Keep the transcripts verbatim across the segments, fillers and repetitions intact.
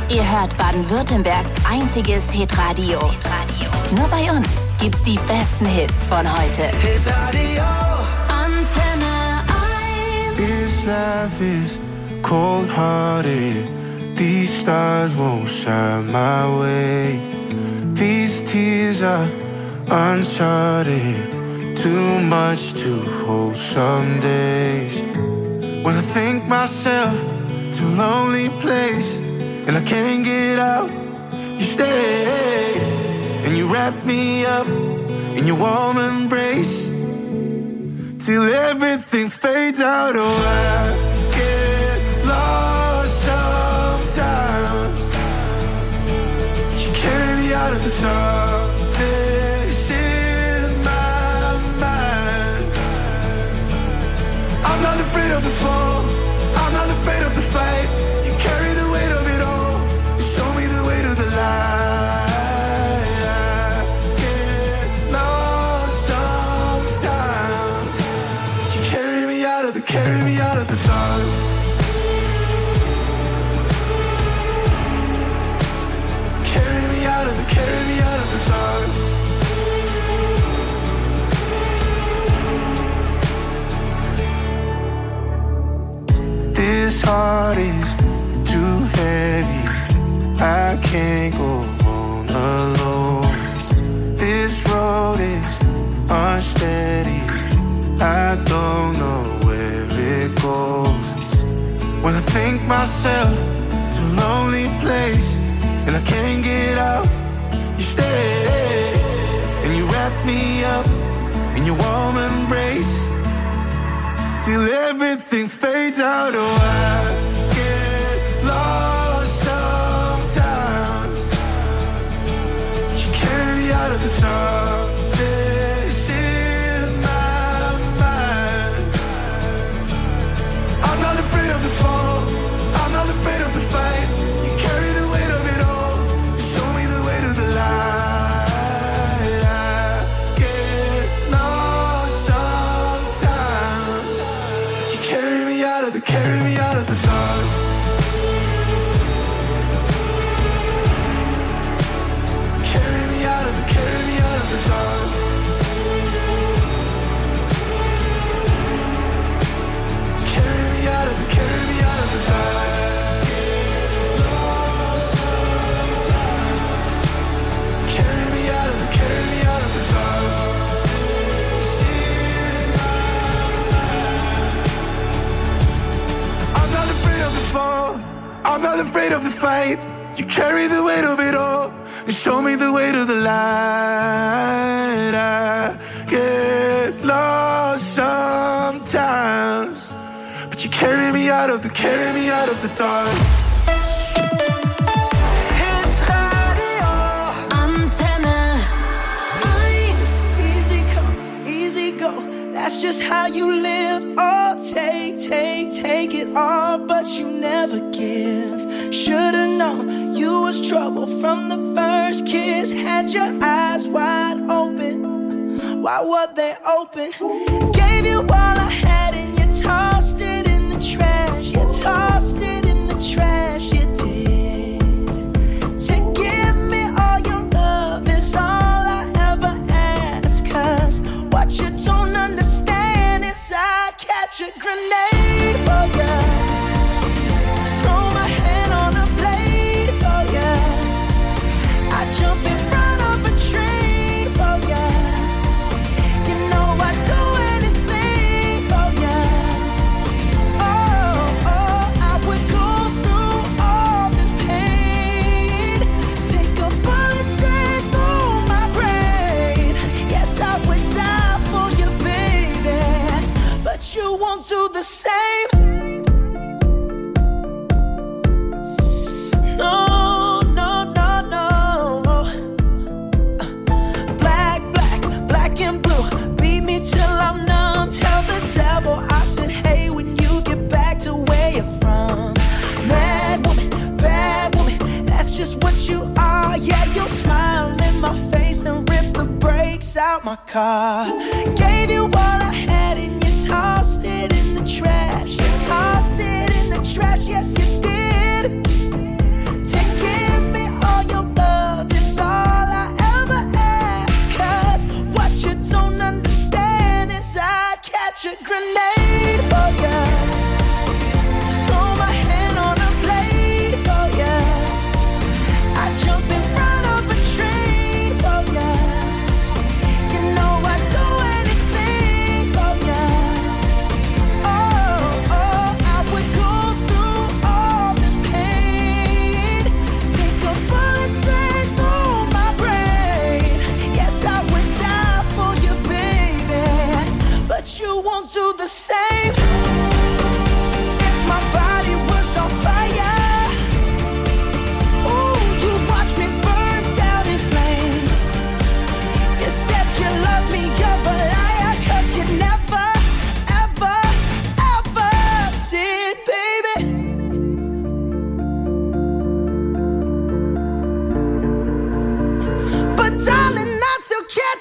Ihr hört Baden-Württembergs einziges Hitradio. Nur bei uns gibt's die besten Hits von heute. Hitradio Antenne eins. This life is cold-hearted. These stars won't shine my way. These tears are uncharted. Too much to hold some days. When I think myself to a lonely place and I can't get out, you stay and you wrap me up in your warm embrace till everything fades out. Oh, I get lost sometimes, but you carry me out of the darkness in my mind. I'm not afraid of the fall, I'm not afraid of the fight. You carry the weight of it all, you show me the way to the light. I get lost sometimes, but you carry me out of the, carry me out of the dark. Carry me out of the, carry me out of the dark. This heart is too heavy, I can't go on alone. This road is unsteady, I don't know where it goes. When I think myself to a lonely place and I can't get out, you stay and you wrap me up in your warm embrace till everything fades out. Oh, I get lost sometimes, but you carry me out of the darkness in my mind. I'm not afraid of the fall, I'm not afraid of the fight. You carry the weight of it all, you show me the way to the light. I get lost sometimes, carry me out of the, carry me out of the dark. Carry me out of the, carry me out of the dark. Carry me out of the, carry me out of the dark. Carry me out of the, carry me out of the dark. I'm not afraid of the fall, I'm not afraid of the fight. You carry the weight of it all and show me the way to the light. I get lost sometimes, but you carry me out of the, carry me out of the dark. Hitradio Antenne eins. Easy come, easy go, that's just how you live. Oh, take, take, take it all, but you never give. Should've known you was trouble from the first kiss. Had your eyes wide open, why were they open? Gave you all I had and you tossed it in the trash. You tossed it in the trash, you did. To give me all your love is all I ever ask. Cause what you don't understand is I'd catch a grenade for ya, throw my hand on a blade for ya, I'd jump in front of a train for ya. You know I'd do anything for ya. Oh, oh, I would go through all this pain, take a bullet straight through my brain. Yes, I would die for you, baby, but you won't do the same. No, no, no, no. Black, black, black and blue, beat me till I'm numb. Tell the devil I said hey when you get back to where you're from. Mad woman, bad woman, that's just what you are. Yeah, you'll smile in my face, then rip the brakes out my car. Gave you all I had and you tossed it in the trash. You tossed it in the trash, yes you did. To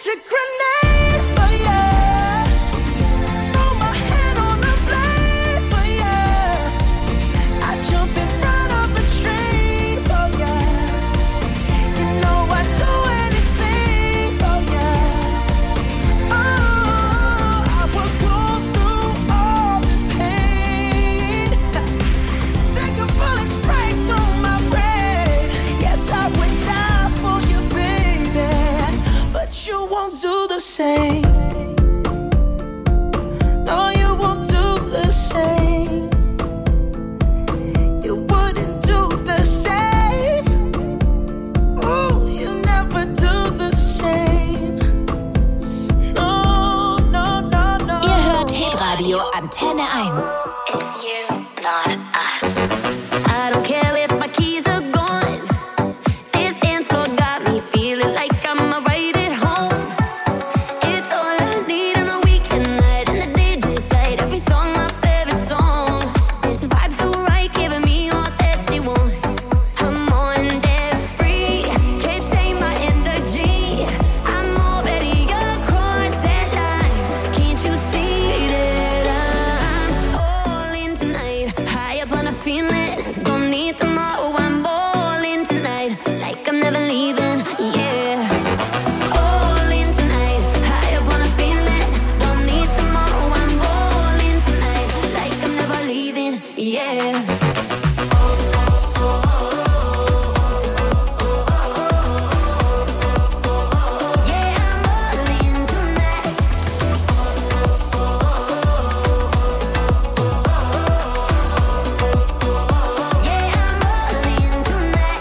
a grenade for ya. Throw my hand on the blade for ya. I jump in front of a train for ya. You know I'd do anything for ya. Oh, I would go through all this pain. Take a bullet straight through my brain. Yes, I would die for you, baby, but you won't do the same. No, you won't do the same. You wouldn't do the same. Ooh, you never do the same. No, no, no, no. Ihr hört Hitradio Antenne eins. If you, not us. I don't care if my keys are gone. This dance floor got me feeling like I'm right at home. It's all I need on a weekend night, and the D J played every song, my favorite song. This vibe so right, giving me all that she wants. I'm on that free, can't take my energy. I'm already across that line. Can't you see that I'm all in tonight? High up on a feeling, don't need tomorrow. I'm all in tonight, like I'm never leaving. Yeah. All in tonight, high up on a feeling, don't need tomorrow. I'm all in tonight, like I'm never leaving. Yeah. Yeah, I'm all in tonight. Yeah, I'm all in tonight.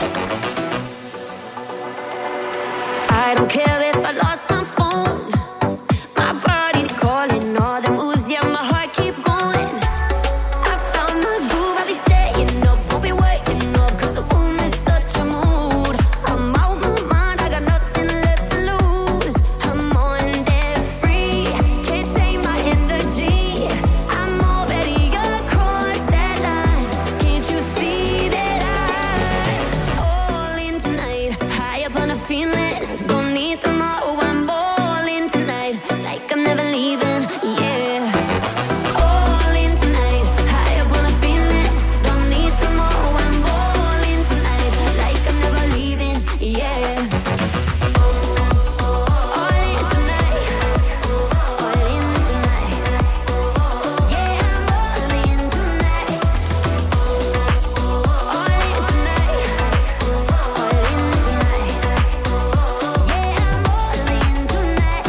I don't care if I lost my phone. My body's calling, all the moves, yeah, my heart keep going. I found my groove, I'll be staying up, won't be waking up, 'cause the room is such a mood. I'm out my mind, I got nothing left to lose. I'm on that free, can't take my energy. I'm already across that line. Can't you see that I'm all in tonight? High up on a feeling, don't need tomorrow. I'm all in tonight, like I'm never leaving. Yeah. All in tonight, high up on a feeling, don't need tomorrow. I'm all in tonight, like I'm never leaving. Yeah. All in tonight, all in tonight. Yeah, I'm all in tonight. All in tonight, all in tonight. Yeah, I'm all in tonight.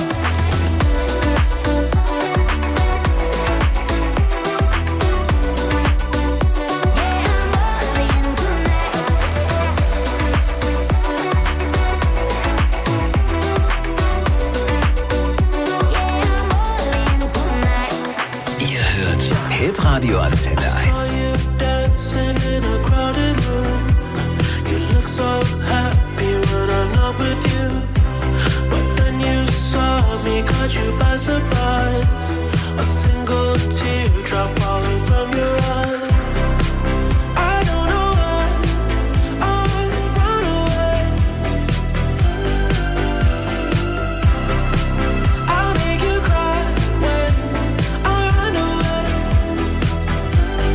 Ihr hört Hitradio Antenne eins. You dancing in a crowded room. You look so happy when I'm not with you. But then you saw me, caught you by surprise. A single teardrop falling from your eye. I don't know why I run away. I'll make you cry when I run away.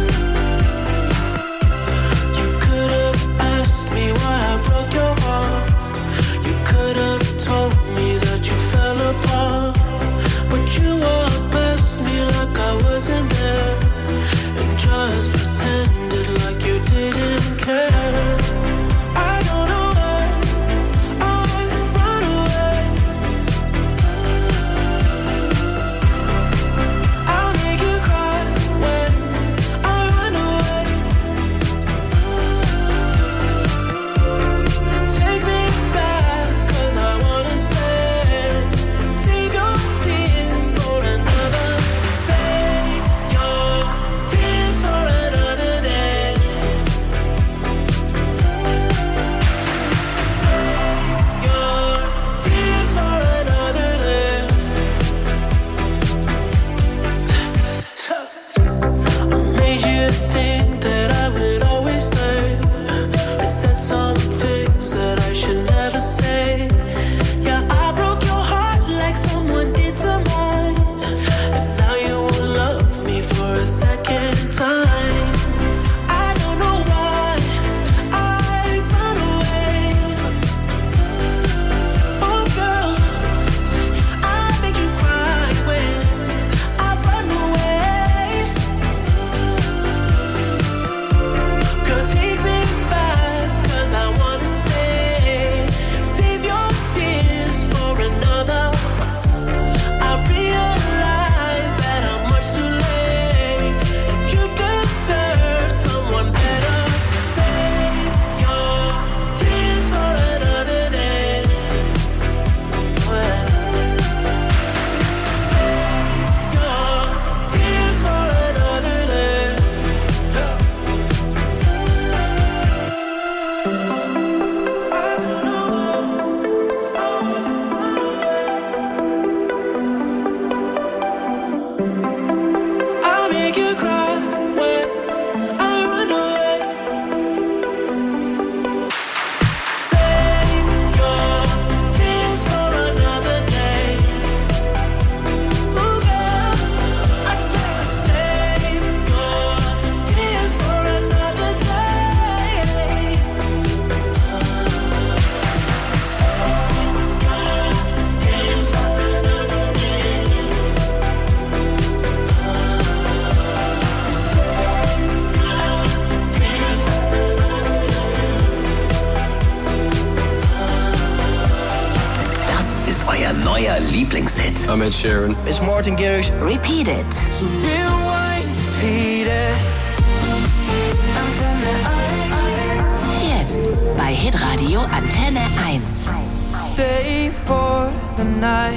neuer Lieblingshit. I'm Ed Sheeran. It's Martin Garrix. Repeat It. So rewind, repeat it. Jetzt bei Hitradio Antenne eins. Stay for the night.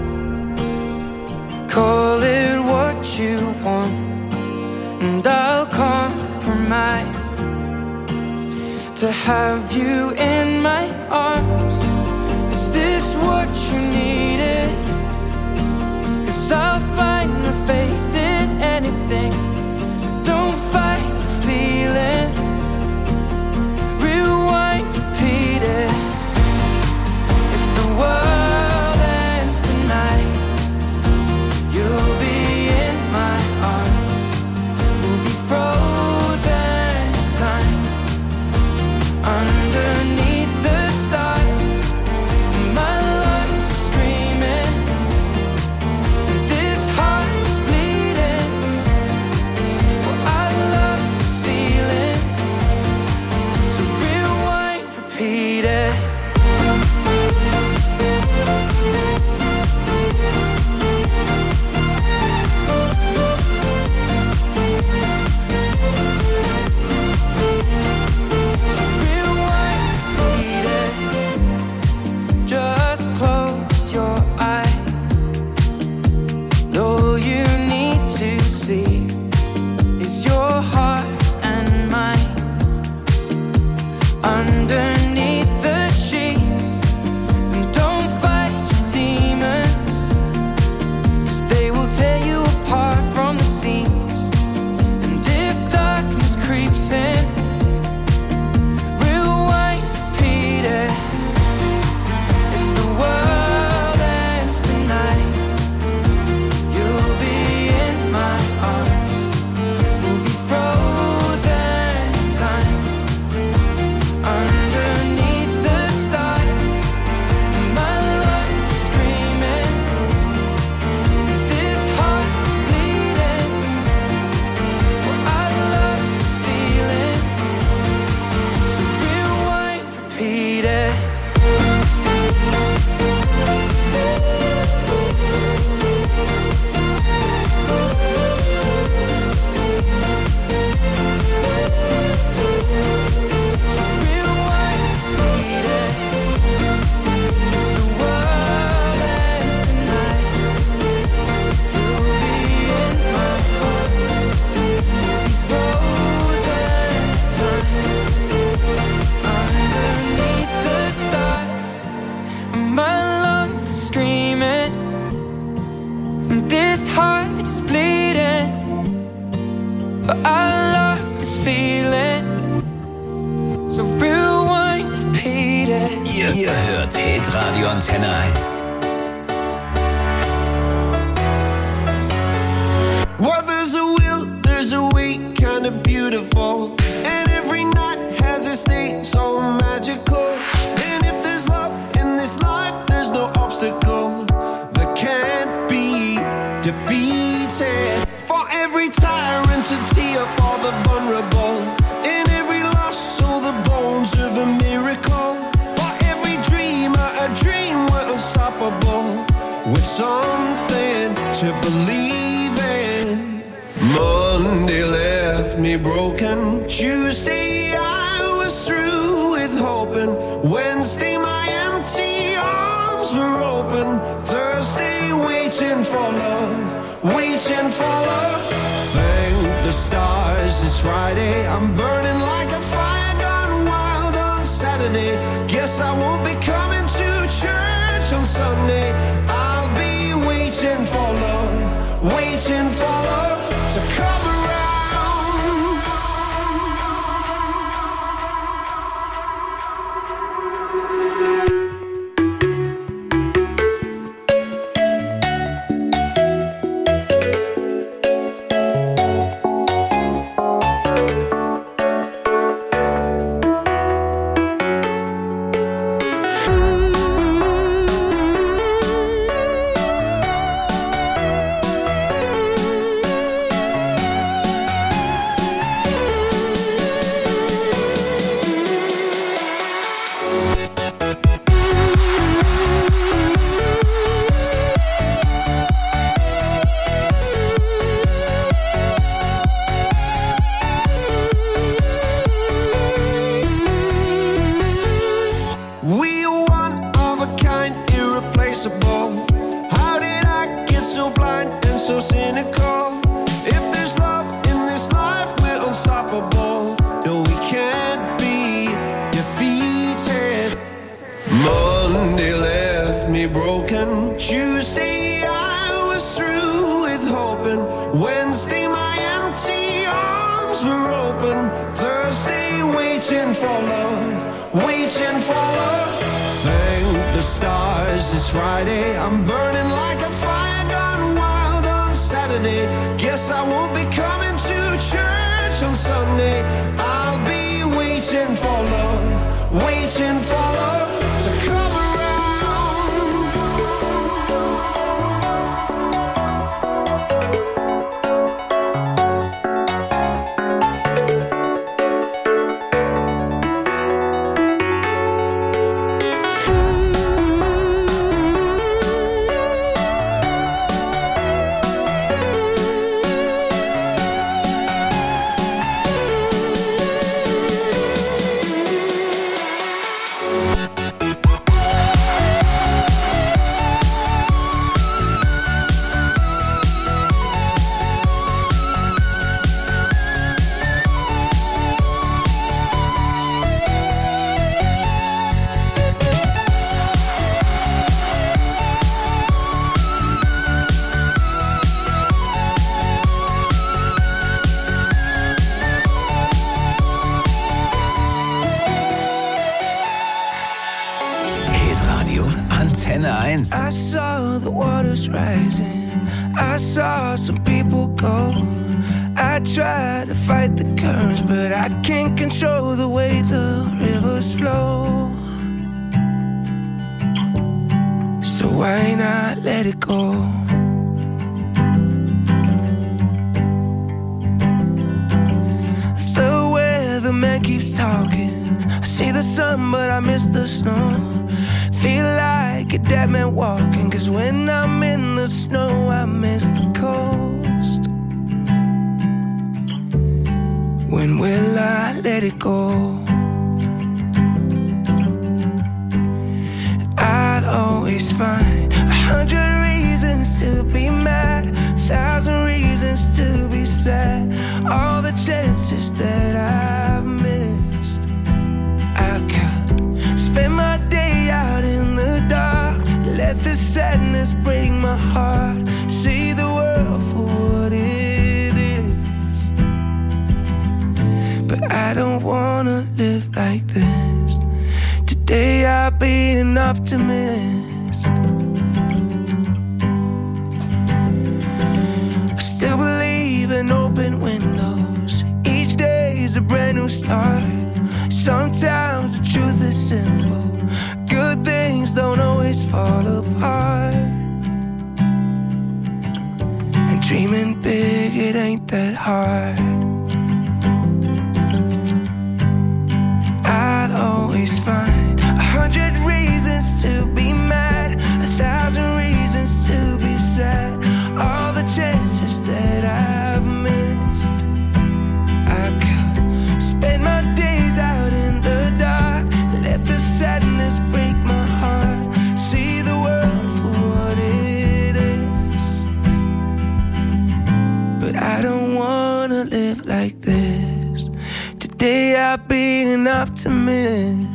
Call it what you want, and I'll compromise to have you in my arms. Is this what you needed? 'Cause I'll find my faith in anything. Don't fight the feeling. Rewind, repeat it. If the world ends tonight, you'll be in my arms. We'll be frozen in time underneath the stars. My lungs are screaming, this heart is bleeding. Well, I love this feeling. So rewind, repeat it. Just close your eyes. All you need to see is your heart and mine underneath the sheets. And don't fight your demons, 'cause they will tear you apart from the seams. And if darkness creeps in, rewind, repeat it. If the world ends tonight, you'll be in my arms. We'll be frozen in time underneath the stars. And my lungs are screaming, this heart is bleeding. Well, I love this feeling. So rewind, repeat it. My lungs are screaming, and this heart is bleeding. But I love this feeling. So rewind, repeat it. Ihr, ihr hört Hitradio Antenne eins. Well, there's a will, there's a way, kinda beautiful. And every night has its day, so magical. And if there's love in this life, there's no obstacle that can't be defeated. For every tyrant, a tear for the vulnerable. In every loss, so the bones of a miracle. For every dreamer, a dream we're unstoppable. With something to believe in. Monday left me broken. Tuesday I was through with hoping. Wednesday my empty arms were open. Thursday waiting for love, waiting for love. Thank the stars it's Friday. I'm burning like a fire gone wild on Saturday. Guess I won't be coming to church on Sunday. I'll be waiting for love, waiting for love to come around. Monday left me broken. Tuesday I was through with hoping. Wednesday my empty arms were open. Thursday waiting for love, waiting for love. Thank the stars it's Friday. I'm burning like a fire gone wild on Saturday. Guess I won't be coming to church on Sunday. I'll be waiting for love, waiting for love to come around. I saw the waters rising, I saw some people go. I tried to fight the currents, but I can't control the way the rivers flow. So why not let it go? The weatherman keeps talking. I see the sun, but I miss the snow. Feel like a dead man walking, 'cause when I'm in the snow I miss the coast. When will I let it go? I'll always find a hundred reasons to be mad, a thousand reasons to be sad. All the chances that I've missed, I could spend my day out in the dark, let the sadness break my heart, see the world for what it is. But I don't wanna live like this. Today I'll be an optimist. I still believe in open windows. Each day is a brand new start. Sometimes the truth is simple. Good things don't always fall apart. And dreaming big, it ain't that hard. I'll always find a hundred reasons to be mad, a thousand reasons to be sad. All the chances that I've missed, I could spend my days out in the dark, let the sadness break my heart, see the world for what it is. But I don't wanna live like this. Today I'll be an optimist.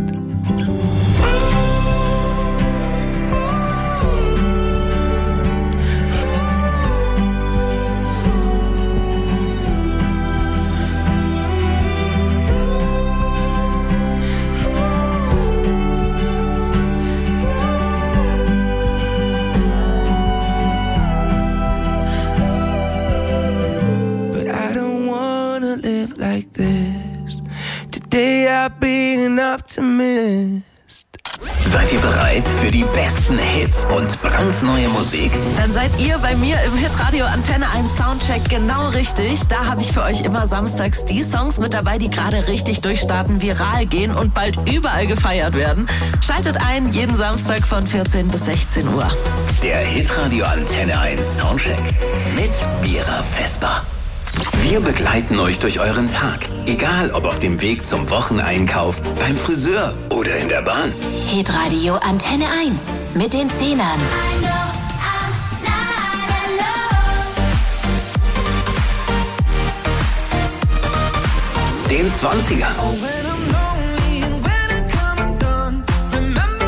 Like this. Today I'll be an optimist. Seid ihr bereit für die besten Hits und brandneue Musik? Dann seid ihr bei mir im Hitradio Antenne eins Soundcheck genau richtig. Da habe ich für euch immer samstags die Songs mit dabei, die gerade richtig durchstarten, viral gehen und bald überall gefeiert werden. Schaltet ein, jeden Samstag von vierzehn bis sechzehn Uhr. Der Hitradio Antenne eins Soundcheck mit Mira Vesper. Wir begleiten euch durch euren Tag, egal ob auf dem Weg zum Wocheneinkauf, beim Friseur oder in der Bahn. Hitradio Antenne eins mit den Zehnern. Den Zwanzigern. Oh, when I'm lonely and when I come undone, remember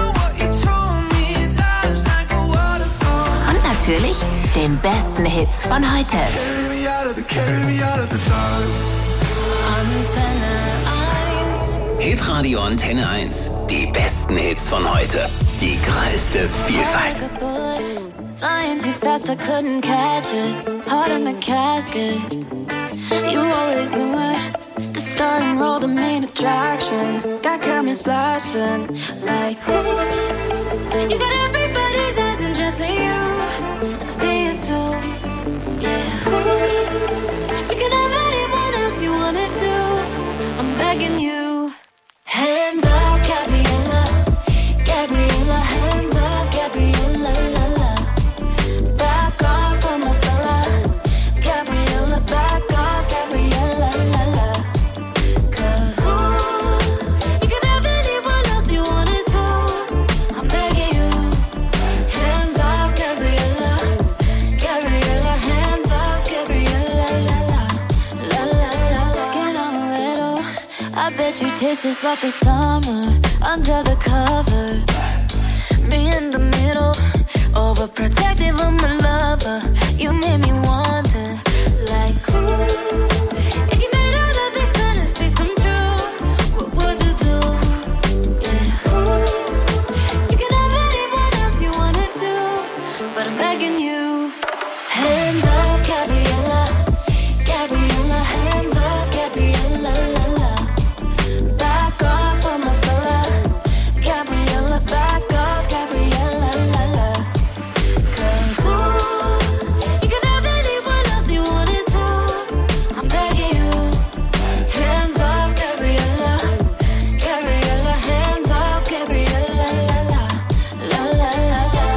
den besten Hits von heute. Carry me out of the, carry me out of the dark. Antenne eins. Hitradio Antenne eins. Die besten Hits von heute. Die größte Vielfalt. Flying too fast, I couldn't catch it. Heart in the casket. You always knew it. The star and roll, the main attraction. Got cameras flashing like ooh. You got everybody's eyes and just you. And I see it too. Yeah. Ooh. You can have anyone else you wanna do. I'm begging you. Hands off, Gabriella. Gabriella, hands off, Gabriella. La, la. Back off from my fella. Gabriella, back off, Gabriella. La, la. Cause ooh, you can have anyone else you wanna do. I'm begging you. Hands off, Gabriella. Gabriella, hands off, Gabriella. La, la. La, la, la. Skin amaretto. I bet you taste just like the summer under the covers. Me in the middle, overprotective of my lover. You made me wonder, like ooh, if you made all of these fantasies come true, what would you do? Yeah, ooh, you can have anyone else you wanna do, but I'm begging you. Hands off, Gabriella, Gabriella, hands off, Gabriella, la la. Back off from my fella, Gabriella, back off, Gabriella, la la. Cause ooh, you can have anyone else you wanna do. I'm begging you. Hands off, Gabriella, Gabriella, hands off, Gabriella, la la. La la la la.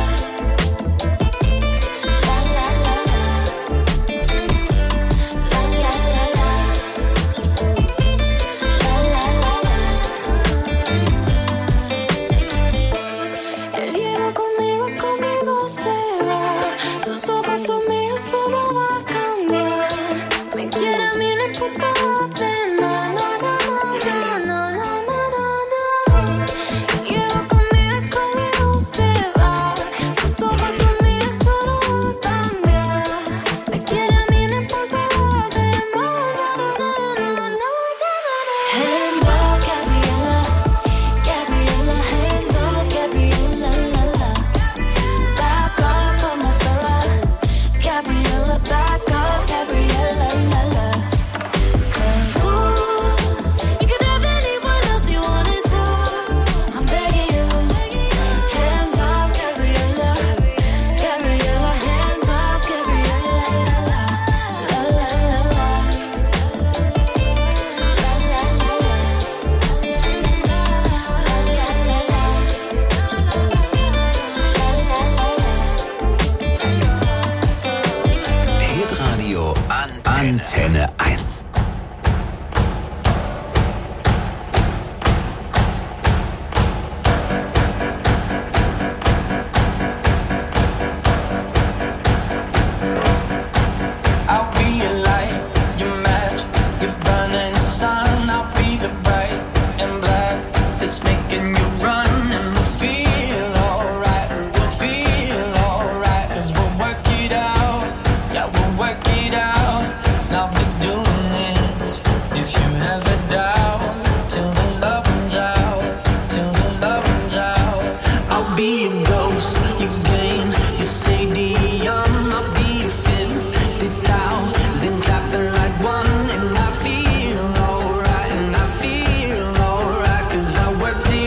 La la la la. La la la la. La la la la. El hielo conmigo, conmigo se va. Sus ojos son míos, solo va a cambiar. Me quiere a mí, no importa lo demás. No, no, no, no, no, no, no, no. El hielo conmigo, conmigo se va. Sus ojos son míos, solo va a cambiar. Me quiere a mí, no importa lo demás. No, no, no, no, no, no, no. Hands off, Gabriella. Gabriella, hands off, Gabriella, la la. Back off from my fella. Gabriella, back off, Gabriella, la la. Cause ooh, you can have anyone else you wanna do. I'm begging you. Hands off, Gabriella. Gabriella, hands off, Gabriella, la la. La la la la. La la la la. Hitradio Antenne eins. I'll be your light, your match, your burning sun. I'll be the bright and black that's making you run. And we'll feel alright, we'll feel alright. Cause we'll work it out, yeah, we'll work it out. And I'll be doing this if you have a doubt. Till the love runs out, till the love runs out. I'll be your ghost, your game, your stadium. I'll be your fifty thousand clapping like one. And I feel alright, and I feel alright. Cause I worked it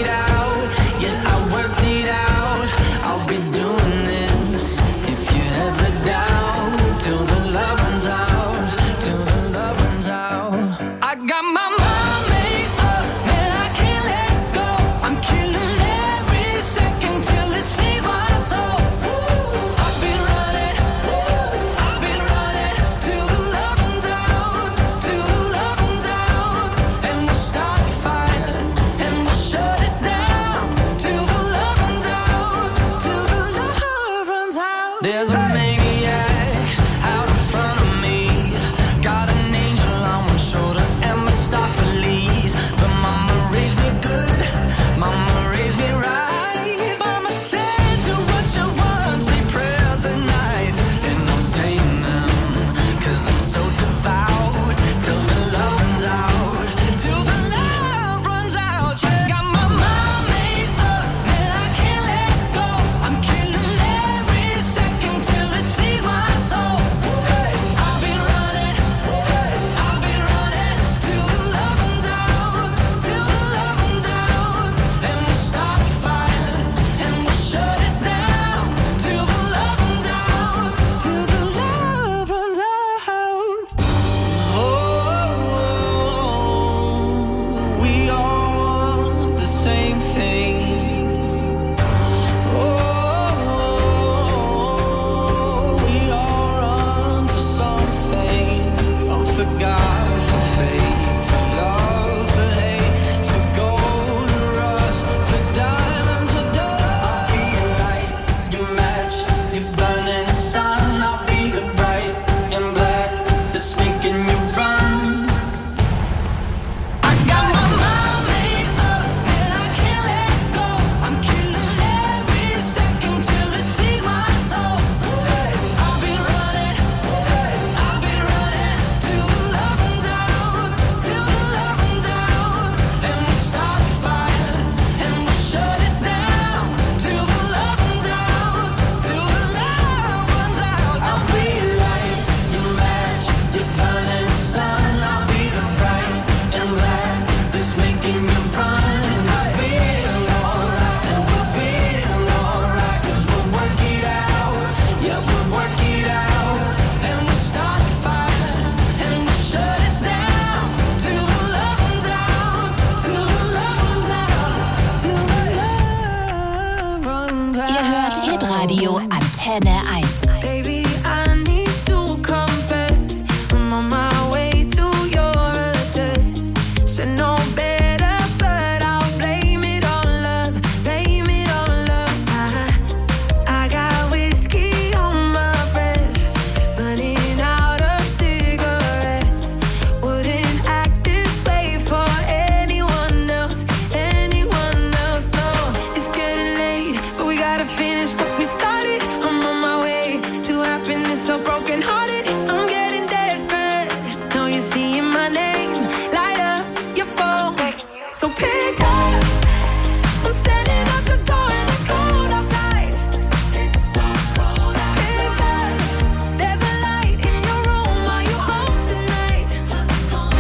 Antenne eins. Baby, I need to confess, I'm on my way to your address. Should know better, but I'll blame it on love, blame it on love. I, I got whiskey on my breath, burning out of cigarettes. Wouldn't act this way for anyone else, anyone else. No, it's getting late, but we gotta finish what we started. I'm on my way to happiness, so broken hearted. I'm getting desperate. Now you're seeing my name, light up your phone. So pick up. I'm standing at your door and it's cold outside. It's so cold outside. Pick up. There's a light in your room. Are you home tonight? Pick up.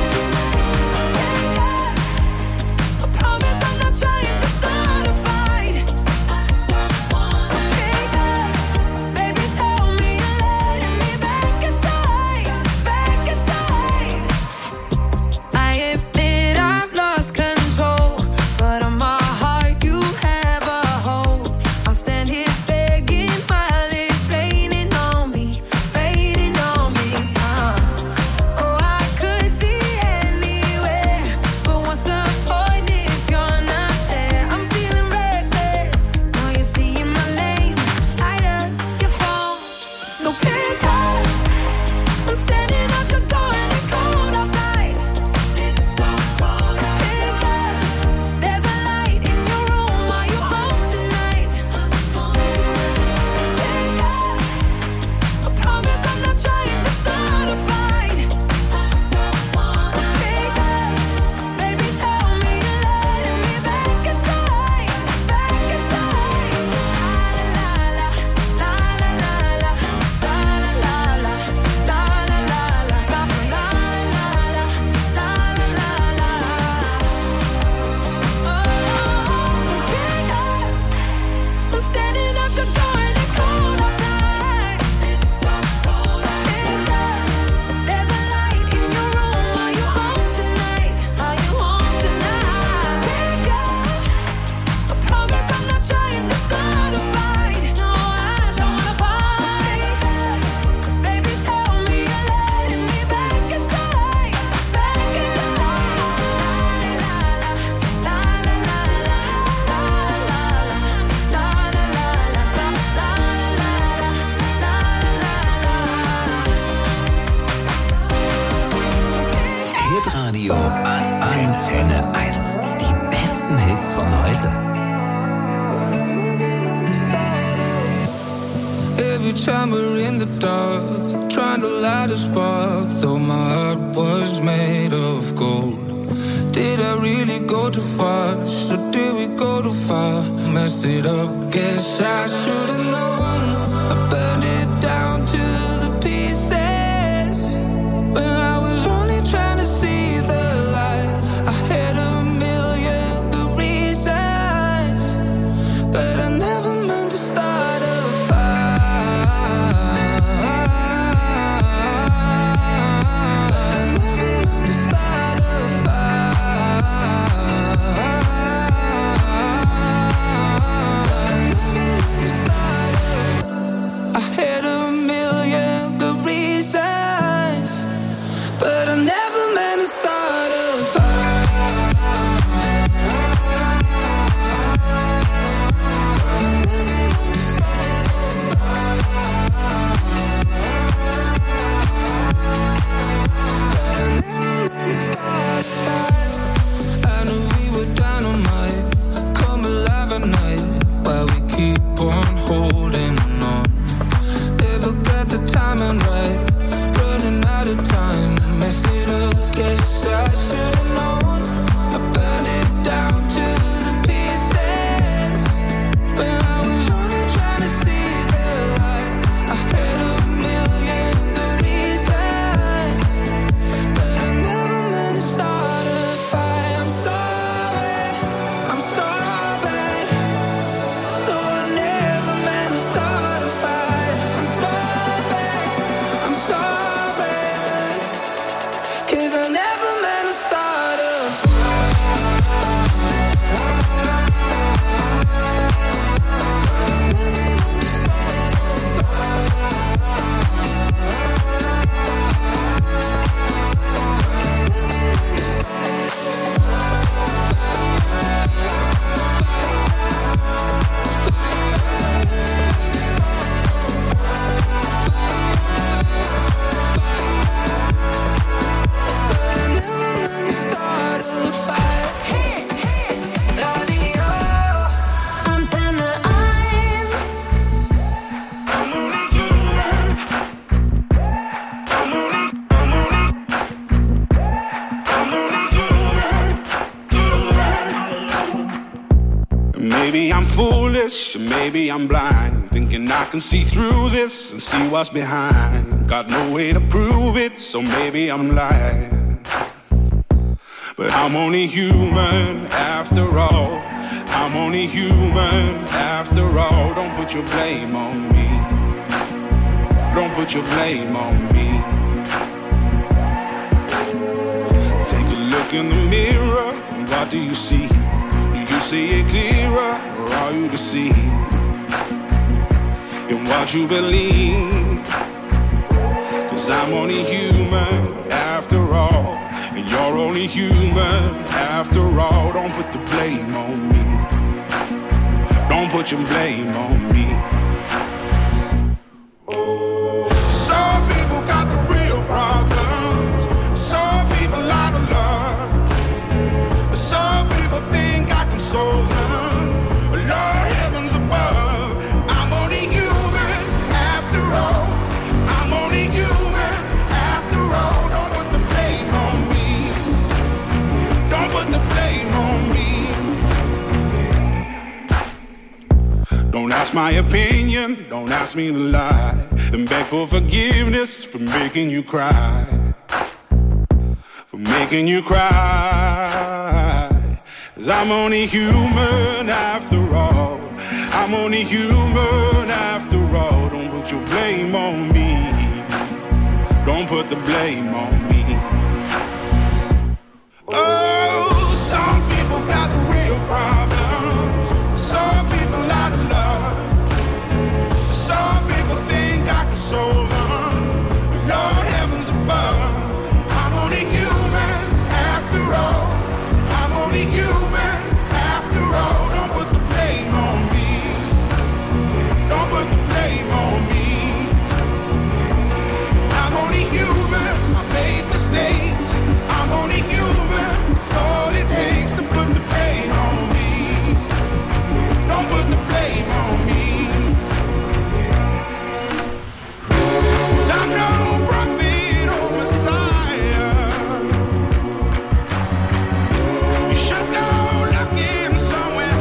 I promise I'm not trying to start a fight. So pick up. Baby, tell me you're letting me back inside, back inside. I admit I've lost control, but on my heart you have a hold. I'll stand here begging while it's raining on me, raining on me. Uh. Oh, I could be anywhere, but what's the point if you're not there? I'm feeling reckless. Now you're seeing my name, light up your phone. So pick up. I'm standing at your door and it's cold outside. It's so cold outside. Pick up. There's a light in your room. Are you home tonight? Pick up. I promise I'm not trying to start a fight. So pick up. Baby, tell me you're letting me back inside, back inside. La la la, la la la la, la la la la, la la la la, la la la la, la la la la. Oh, so pick up. I'm standing at your door and it's cold outside. It's so cold outside. Pick up. There's a light in your room. Are you home tonight? Are you home tonight? Pick up. I promise I'm not trying to start a fight. No, I don't wanna fight. Baby, tell me you're letting me back inside, back inside. La la la, la la la la, la la la, la la la la, la la la la. Hitradio Antenne eins. Die besten Hits von heute. Every time we're in the dark, trying to light a spark, though my heart was made of gold. Did I really go too fast, or did we go too far? Messed it up, guess I should've known. I burned it down to the pieces, when I was only trying to see the light. I had a million good reasons, but I never meant to start a fight. I never meant to start a fight. I never meant to start a Maybe I'm foolish, maybe I'm blind, thinking I can see through this and see what's behind. Got no way to prove it, so maybe I'm lying. But I'm only human after all. I'm only human after all. Don't put your blame on me. Don't put your blame on me. Take a look in the mirror, what do you see? You see it clearer, or are you deceived in what you believe? Cause I'm only human after all, and you're only human after all. Don't put the blame on me. Don't put your blame on me. Some people got the real problems. Some people out of love. Some people think I can solve them. Lord heavens above, I'm only human after all. I'm only human after all. Don't put the blame on me. Don't put the blame on me. Don't ask my opinion, don't ask me to lie, and beg for forgiveness for making you cry. For making you cry. Cause I'm only human after all. I'm only human after all. Don't put your blame on me. Don't put the blame on me. Oh, some people got the real problems. Some people out of love. Some people think I can solve them. Lord heavens above, I'm only human after all. I'm only human after all. Don't put the blame on me. Don't put the blame on me. I'm only human. I made mistakes. I'm only human. It's all it takes to put the blame on me. Don't put the blame on me. 'Cause I'm no prophet or Messiah. You should go looking somewhere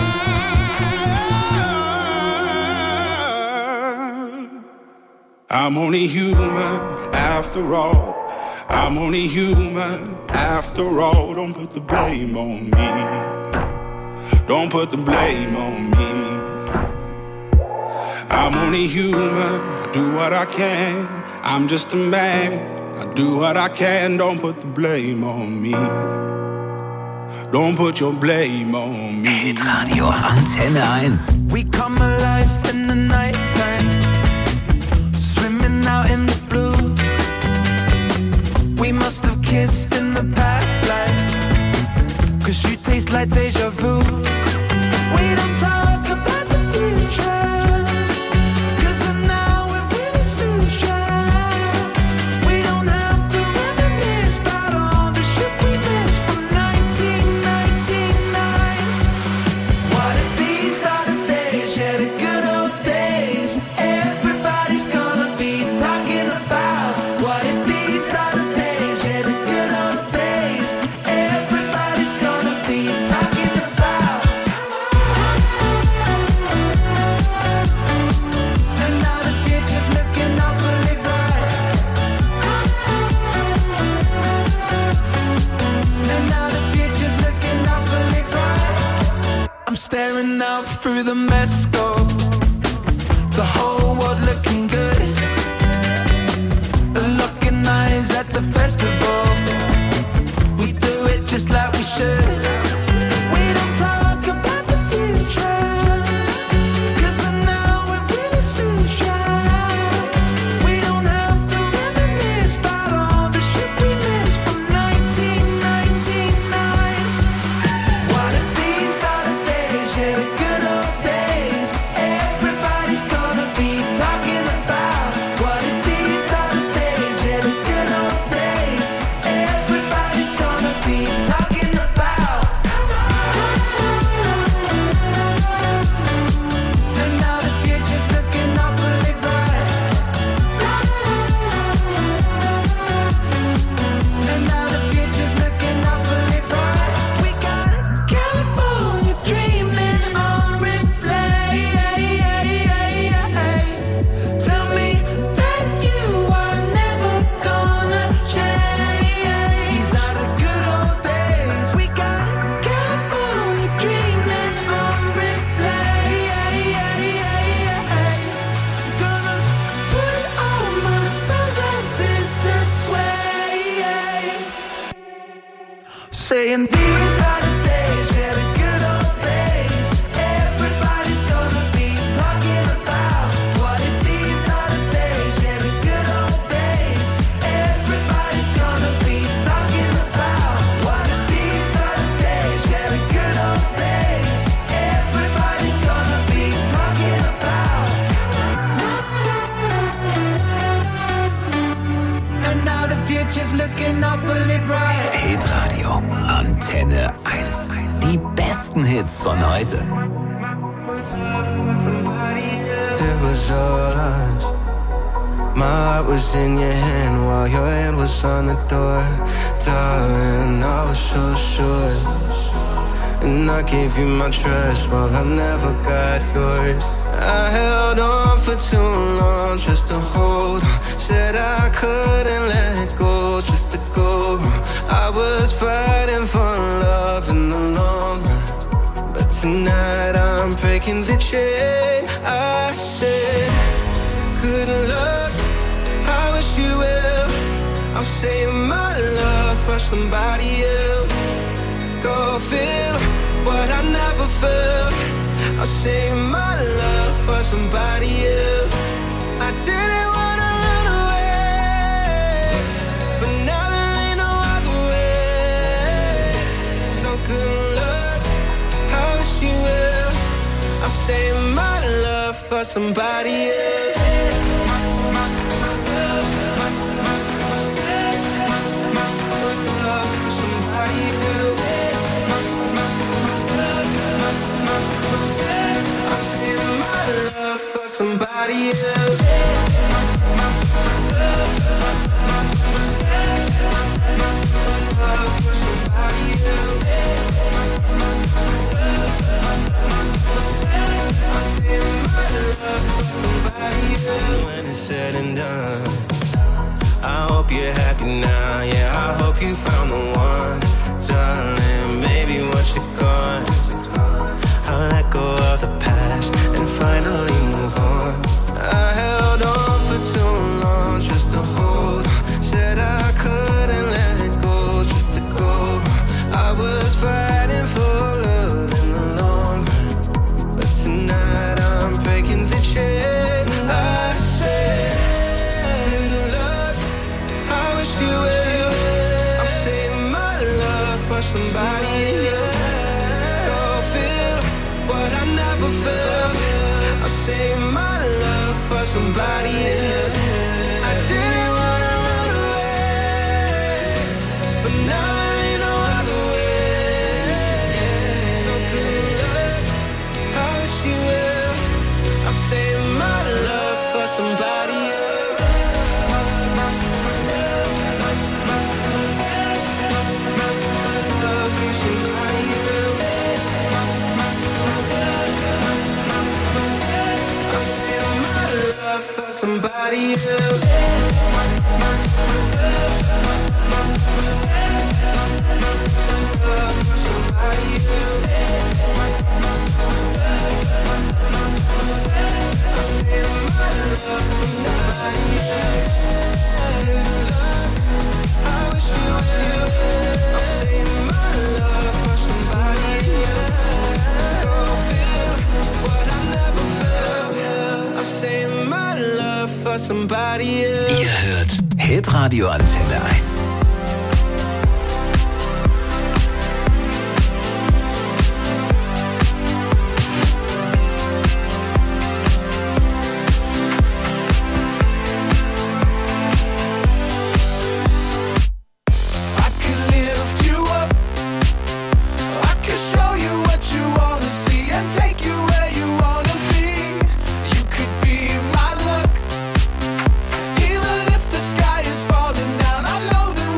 high. I'm only human after all. I'm only human after all. Don't put the blame on me. Don't put the blame on me. I'm only human. I do what I can. I'm just a man. I do what I can. Don't put the blame on me. Don't put your blame on me. Hitradio Antenne eins. We come alive in the nighttime, swimming out in the blue. We must have kissed in the past life, 'cause you taste like deja vu. We don't talk about the future, 'cause the now it really suits ya. We don't have to reminisce about all the shit we missed from nineteen ninety-nine. What if these are the days, yeah, the good old days, everybody's gonna be talking about? What if these are the days, yeah, the good old days, everybody's gonna be talking about? And now the future's looking awfully bright. And now the future's looking awfully bright. I'm staring out through the mesoscope, the whole world looking good. The looking eyes at the festival, we do it just like we should. We don't talk about the future, 'cause the now it really suits ya. We don't have to reminisce about all the shit we missed from nineteen ninety-nine. What if these are the days, yeah, the good old days, everybody's gonna be talking about? What if these are the days, yeah, the good old days, everybody's gonna be talking about? von heute. It was all us. My heart was in your hand while your hand was on the door. Darling, I was so sure. And I gave you my trust while I never got yours. I held on for too long just to hold on. Said I couldn't let go just to go wrong. I was fighting for love in the long run, but tonight I'm breaking the chain. I said, good luck, I wish you well. I'll save my love for somebody else. Go feel what I never felt. I'll save my love for somebody else. I didn't wanna run away, but now there ain't no other way. So good luck, I wish you well. I'll save my love for somebody else. Somebody else. When it's said and done, I hope you're happy now. Yeah, I hope you found the one, darling. Maybe once you're gone, I'll let go of the past and finally move on. I held on for too long just to hold on. Said I couldn't let it go just to go. I was fighting for love in the long run, but tonight I'm breaking the chain. I said, good luck, I wish you well. I'll save my love for somebody else. Go feel what I never felt. I'll save my love for somebody else. I didn't wanna run away, but now there ain't no other way. So good luck, I wish you well. I'll save my love for somebody else. Somebody else. Somebody else. Ihr hört Hitradio Antenne eins. Even if the sky is falling down, I know that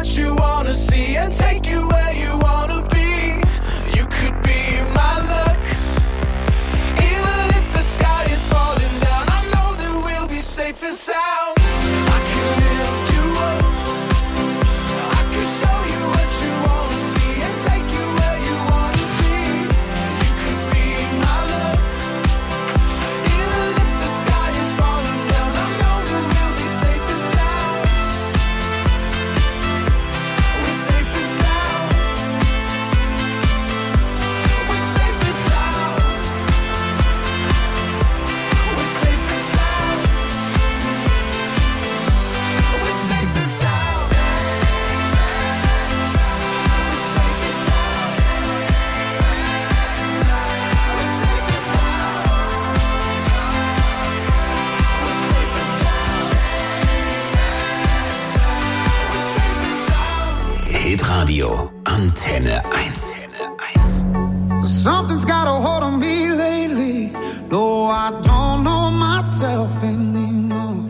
what you wanna see and take you where you wanna be. You could be my luck. Even if the sky is falling down, I know that we'll be safe and sound. I can lift you up. I can show you what you wanna see and take you where you wanna be. You could be my luck. Even if the sky is falling down, I know that we'll be safe and sound. We're safe and sound. We're safe and sound. We're safe and sound. We're safe and sound. Hitradio Antenne eins. Something's got a hold on me lately. No, I don't know myself anymore.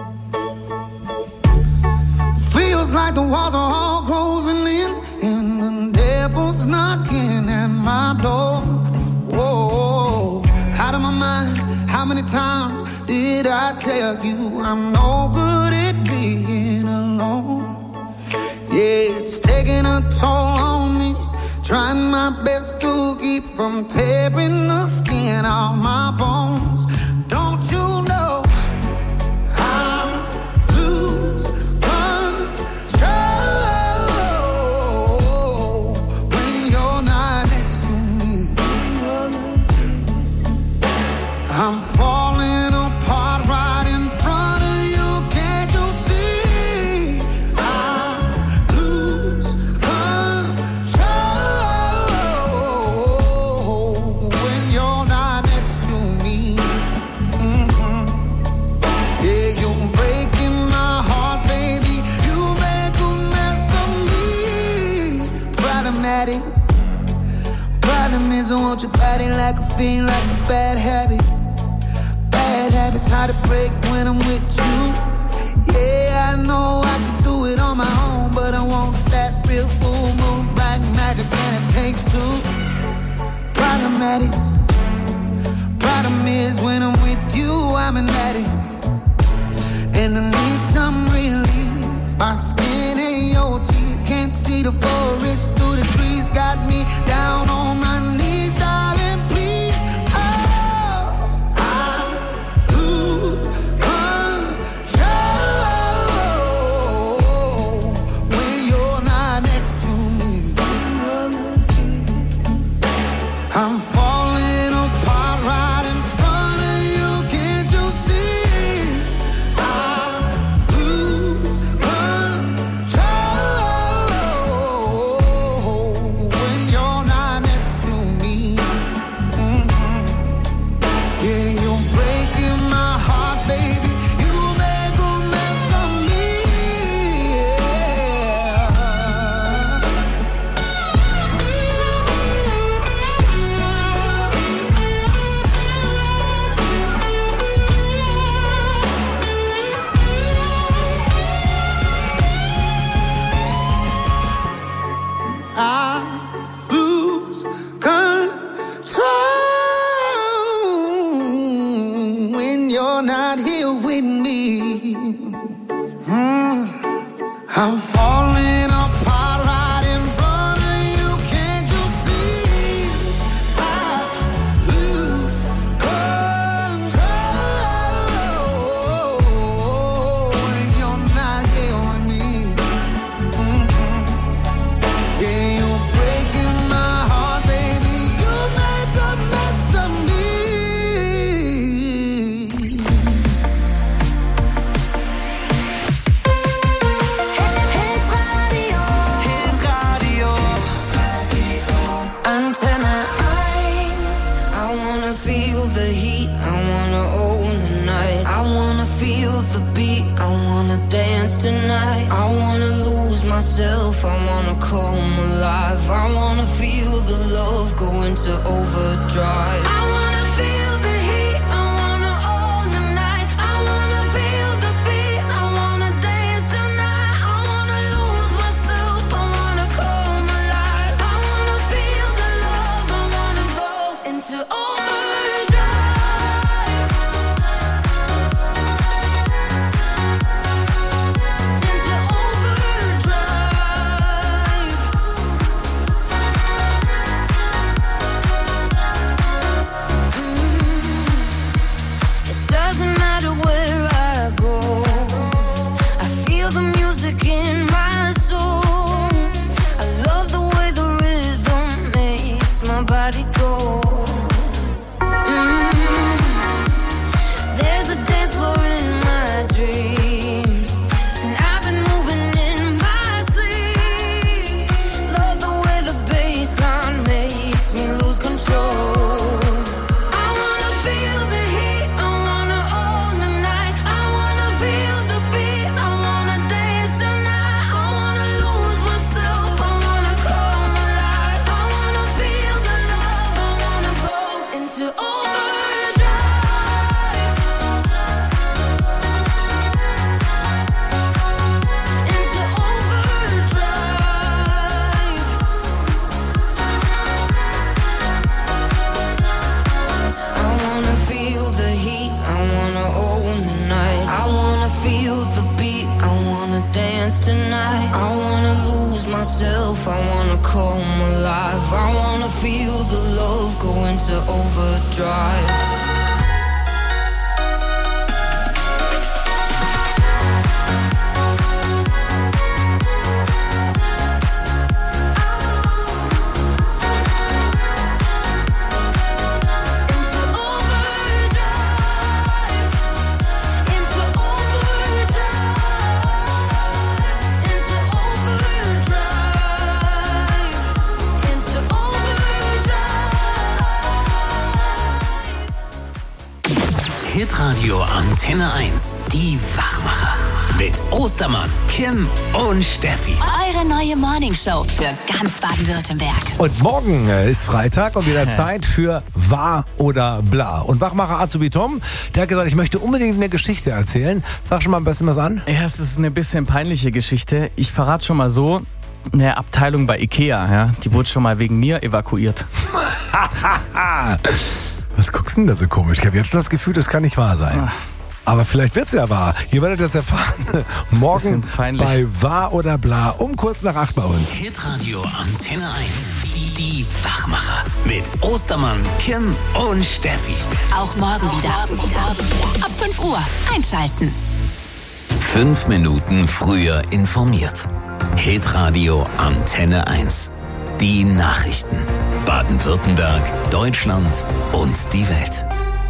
Feels like the walls are all closing in and the devil's knocking at my door. Whoa, out of my mind. How many times did I tell you I'm no good at being alone? Yeah, it's taking a toll on me. Trying my best to keep from tearing the skin off my bones. Don't you know I lose control when you're not next to me? I'm falling apart right in front of you. Can't you see? I lose control when you're not next to me. Mhm. Yeah, you're breaking my heart, baby. You make a mess of me. Problematic. Problem is I want your body like a fiend, like a bad habit. Bad habits hard to break when I'm with you. Yeah, I know I can do it on my own, but I want that real full moon black magic, and it takes two. Problematic. Problem is when I'm with you, I'm an addict, and I need some relief. My skin ain't your teeth, can't see the forest through the trees. Got me down on my knees, darling, please. Oh, I lose control when you're not next to me. I'm falling apart right in front of you. Can't you see? I lose control when you're not next to me. Mhm. Yeah, you're breaking my heart, baby. You make a mess of me. Yeah. I lose control when you're not here with me. Mm. I'm falling apart right in front of you. Can't you see? I lose control when you're not here with me. Mhm. Yeah, you're breaking my heart, baby. You make a mess of me. Hitradio. Antenne eins. I wanna feel the heat. I wanna own the night. I wanna feel the beat. I wanna dance tonight. I wanna lose myself. I wanna come alive. I wanna feel the love go into overdrive. I wanna feel the heat. I wanna own the night. I wanna feel the beat. I wanna dance tonight. I wanna lose myself. myself, I wanna come alive. I wanna feel the love go into overdrive. Hitradio Antenne eins, die Wachmacher. Mit Ostermann, Kim und Steffi. Eure neue Morningshow für ganz Baden-Württemberg. Und morgen ist Freitag und wieder Zeit für Wahr oder Bla. Und Wachmacher Azubi Tom, der hat gesagt, ich möchte unbedingt eine Geschichte erzählen. Sag schon mal ein bisschen was an. Ja, es ist eine bisschen peinliche Geschichte. Ich verrate schon mal so, eine Abteilung bei Ikea, ja, die wurde schon mal wegen mir evakuiert. Was guckst du denn da so komisch? Ich habe jetzt schon das Gefühl, das kann nicht wahr sein. Aber vielleicht wird's ja wahr. Ihr werdet das erfahren. Morgen bei Wahr oder Bla um kurz nach acht bei uns. Hitradio Antenne eins. Die, die Wachmacher. Mit Ostermann, Kim und Steffi. Auch morgen wieder. Ab fünf Uhr einschalten. Fünf Minuten früher informiert. Hitradio Antenne eins. Die Nachrichten. Baden-Württemberg, Deutschland und die Welt.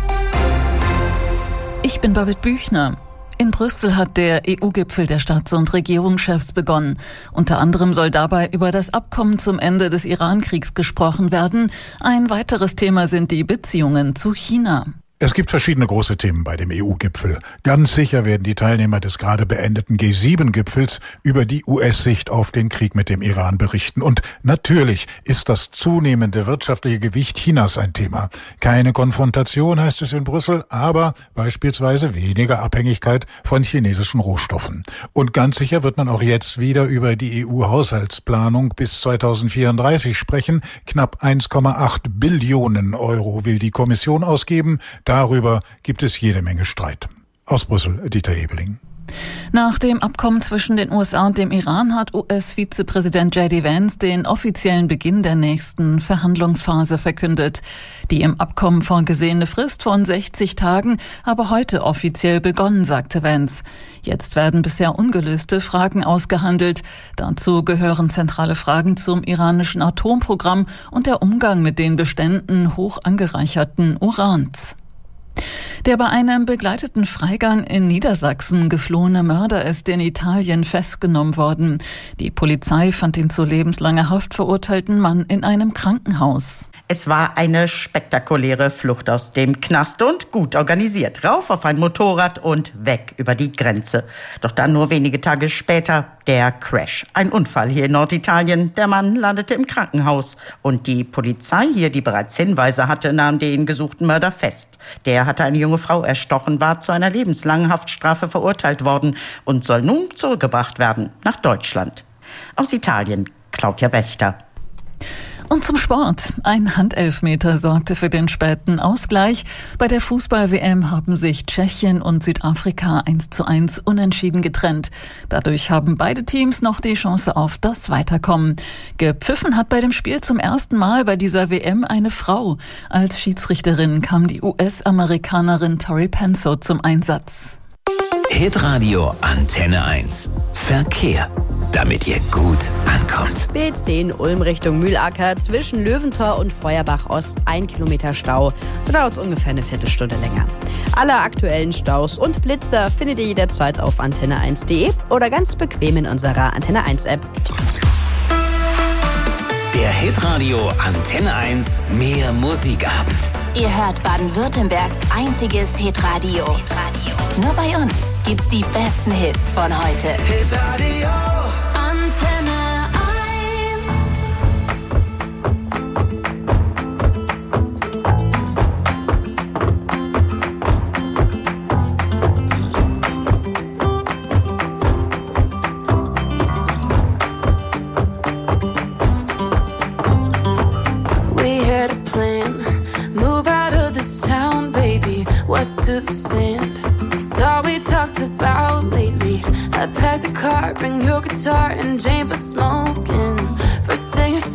Ich bin Babette Büchner. In Brüssel hat der E U-Gipfel der Staats- und Regierungschefs begonnen. Unter anderem soll dabei über das Abkommen zum Ende des Iran-Kriegs gesprochen werden. Ein weiteres Thema sind die Beziehungen zu China. Es gibt verschiedene große Themen bei dem E U-Gipfel. Ganz sicher werden die Teilnehmer des gerade beendeten G sieben Gipfels über die U S-Sicht auf den Krieg mit dem Iran berichten. Und natürlich ist das zunehmende wirtschaftliche Gewicht Chinas ein Thema. Keine Konfrontation, heißt es in Brüssel, aber beispielsweise weniger Abhängigkeit von chinesischen Rohstoffen. Und ganz sicher wird man auch jetzt wieder über die E U-Haushaltsplanung bis zweitausendvierunddreißig sprechen. Knapp eins Komma acht Billionen Euro will die Kommission ausgeben. Darüber gibt es jede Menge Streit. Aus Brüssel, Dieter Ebeling. Nach dem Abkommen zwischen den U S A und dem Iran hat U S-Vizepräsident J D Vance den offiziellen Beginn der nächsten Verhandlungsphase verkündet. Die im Abkommen vorgesehene Frist von sechzig Tagen habe heute offiziell begonnen, sagte Vance. Jetzt werden bisher ungelöste Fragen ausgehandelt. Dazu gehören zentrale Fragen zum iranischen Atomprogramm und der Umgang mit den Beständen hoch angereicherten Urans. Der bei einem begleiteten Freigang in Niedersachsen geflohene Mörder ist in Italien festgenommen worden. Die Polizei fand den zu lebenslanger Haft verurteilten Mann in einem Krankenhaus. Es war eine spektakuläre Flucht aus dem Knast und gut organisiert. Rauf auf ein Motorrad und weg über die Grenze. Doch dann nur wenige Tage später der Crash. Ein Unfall hier in Norditalien. Der Mann landete im Krankenhaus. Und die Polizei hier, die bereits Hinweise hatte, nahm den gesuchten Mörder fest. Der hatte eine junge Frau erstochen, war zu einer lebenslangen Haftstrafe verurteilt worden und soll nun zurückgebracht werden nach Deutschland. Aus Italien, Claudia Wächter. Und zum Sport. Ein Handelfmeter sorgte für den späten Ausgleich. Bei der Fußball-W M haben sich Tschechien und Südafrika eins zu eins unentschieden getrennt. Dadurch haben beide Teams noch die Chance auf das Weiterkommen. Gepfiffen hat bei dem Spiel zum ersten Mal bei dieser W M eine Frau. Als Schiedsrichterin kam die U S-Amerikanerin Tori Penso zum Einsatz. Hitradio Antenne eins. Verkehr. Damit ihr gut ankommt. B zehn Ulm Richtung Mühlacker zwischen Löwentor und Feuerbach Ost ein Kilometer Stau. Da dauert es ungefähr eine Viertelstunde länger. Alle aktuellen Staus und Blitzer findet ihr jederzeit auf antenne eins punkt de oder ganz bequem in unserer Antenne eins App. Der Hitradio Antenne eins Mehr Musikabend. Ihr hört Baden-Württembergs einziges Hitradio. Nur bei uns gibt's die besten Hits von heute. Hitradio Antenne to the sand. It's all we talked about lately. I packed a car, bring your guitar and Jane for smoking.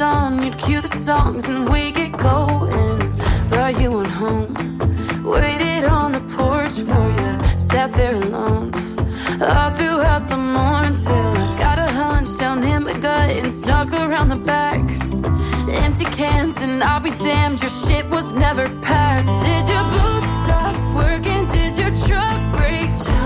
on, you'd cue the songs and we get going. Brought you on home, waited on the porch for you, sat there alone all throughout the morning till I got a hunch down in my gut and snuck around the back. Empty cans and I'll be damned, your shit was never packed. Did your boots stop working? Did your truck break down?